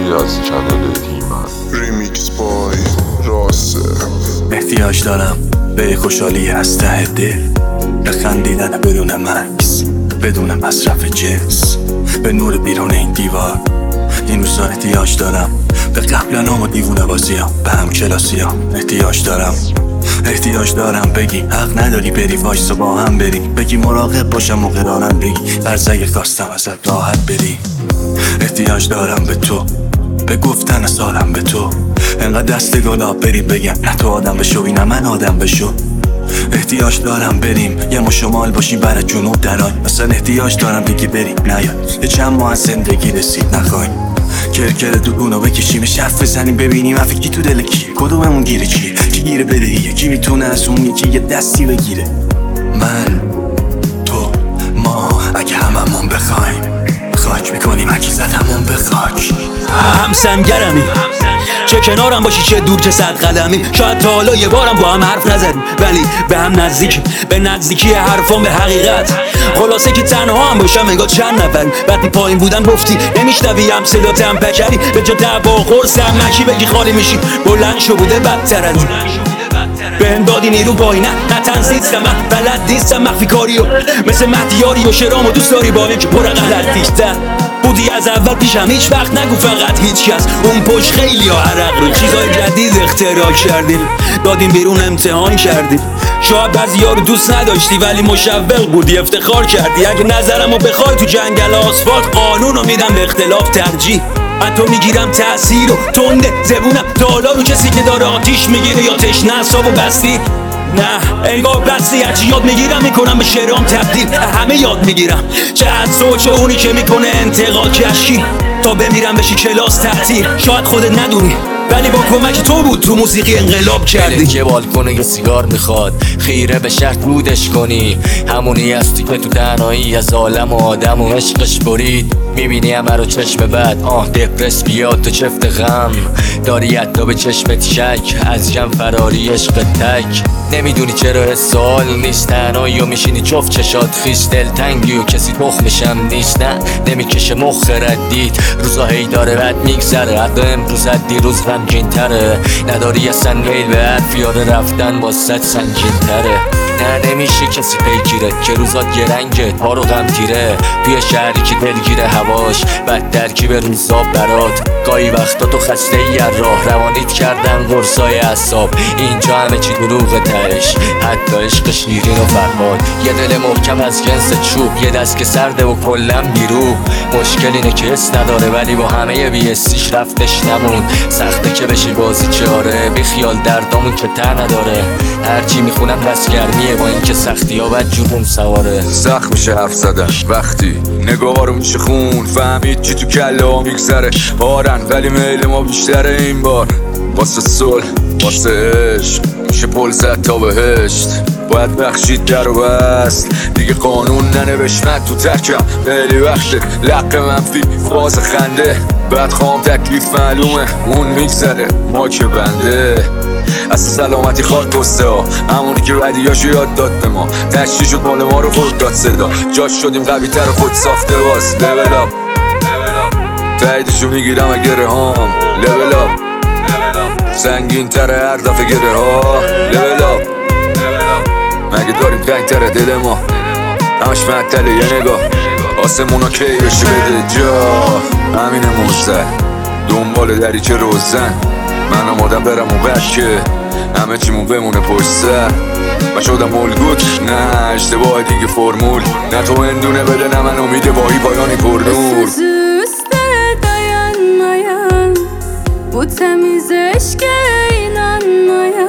خوشحالی از کانال تیمن. ریمیکس بای راسه. احتیاج دارم به خوشحالی از ته دل، به خندیدن بدون مکس، بدون مصرف جنس، به نور بیرون این دیوار. این روزا احتیاج دارم به قبلنام و دیوونه بازیام، به همکلاسیام. احتیاج دارم بگی حق نداری بری، وایسا با هم بری، بگی مراقب باشم موقع دارم بگی فرض اگه خواستم ازت راحت بری. احتیاج دارم به تو، به گفتن سالم به تو، انقدر دست گلاب بریم بگم نه تو آدم بشو نه من آدم بشو. احتیاج دارم بریم یه مو شمال باشیم برای جنوب درای، اصلا احتیاج دارم دیگه بریم نیاد یه چند ماه از زندگی رسید نخوایم کرکر دوگونو بکشیم شف بزنیم ببینیم افی کی تو دل کیه، کدوممون گیره چیه، کی گیره بدهیه، کی میتونه از اون یکی یه دستی بگیره. من تو ما اگه هممون بخوایم خاک میکنیم اگه زدمون به خاک. هم سنگرمی چه کنارم باشی چه دور چه صد قدمی، شاید تا حالا یه بارم با هم حرف نزدیم ولی به هم نزدیکیم، به نزدیکی حرفام به حقیقت. خلاصه که تنها هم باشم انگار چند نفر وقتی پایین بودن گفتی نمیشنوی هم صداتم پکری، به جا دعوا خورسم نکی بگی خالی میشی بلند شو بوده بدتر از این. بهم دادی نیرو پایینه نه تنزیستم من بلد نیستم مخفی کاریو مثل مهدیاری و شرامو دوست داری با این که پر غلطیشتر بودی از اول پیشم هیچ وقت نگو فقط هیچ کس اون پشت خیلی ها عرق رو چیزای جدید اختراع کردیم دادیم بیرون امتحان کردیم. شاید بعضی ها رو دوست نداشتی ولی مشوق بودی افتخار کردی. اگه نظرمو بخوای تو جنگل آسفالت قانونو میدم به اختلاف ترجیح. من تو میگیرم تأثیر و تنده زبونم تا حالا رو کسی که داره آتیش میگیره یا تشنه اعصابو بستی. نه انگار بستی هرچی یاد میگیرم میکنم به شعرام تبدیل. همه یاد میگیرم چه از تو چه اونی که میکنه انتقاد کشی تا بمیرم بشی کلاس تعطیل. شاید خودت ندونی ولی با کمک تو بود تو موسیقی انقلاب کردی. که بالکنه یه سیگار میخواد خیره به شرط بودش کنی، همونی هستی که تو تنهایی از عالم و آدم و عشقش برید. میبینی همه رو چشم بد دپرس بیاد تو چفت غم داری حتی به چشمت شک از جم فراری عشق تک. نمیدونی چرا سوال نیست تنهایی و میشینی جفت چشات خیش دلتنگی و کسی تخمشم نیست. نه نمیکشه مخ ردید روزا هی داره بد میگذره حتی امروز دیروز غمگین تره. نداری اصلا میل به حرف یاد رفتن واسه سنگین تره. نه نمیشه کسی پیگیره که روزات یه رنگه تا رو غم تیره توی شهری که دلگیره هواش بد ترکیب روزا برات. گاهی وقتا تو خسته ای راه روانیت کردن قرصای اعصاب اینجا همه چی دروغ تهش حتی عشق شیرین و فرهاد. یه دل محکم از جنس چوب یه دست که سرده و کلم بیرو. مشکل اینه که حس نداره ولی با همه بیستیش رفتش نمون. سخته که بشی بازی چاره بی خیال دردامون که ته نداره. هرچی میخونم بس گرمیه با این که سختی ها بد جونم سواره. سخت میشه حرف زدن وقتی نگاه رو میشه خون فهمید چی تو کله ها میگذره بارن ولی میل ما بیشتره این بار. واسه صلح واسه عشق میشه پل زد تا بهشت باید بخشید در و بست دیگه قانون ننوشت. من تو ترکم خیلی وقته لق منفی فاز خنده بعد خواهم تکلیف معلومه اون میگذره ما که بنده. از سلامتی خواهد گسته ها همونی که ردیاشو یاد داد به ما تشتی شد مال ما رو خود داد صدا جاش شدیم قوی تر خود ساخته باز لول اپ تاییدشو میگیرم اگه هام لول اپ سنگین تر هر دفعه گره ها لول اپ مگه داریم تنگ تر دل ما همش معطله یه نگاه آسمونا کی بشه بده جا همینه موزه دنبال دریچه روزن من آمادم برم و بشه همه چیمون بمونه پشت سر من شدم الگوت نه اشتباه دیگه فرمول نه تو اندونه بده نه من امید باهی پایانی پرنور. Üste dayanmayan bu temiz aşka inanmayan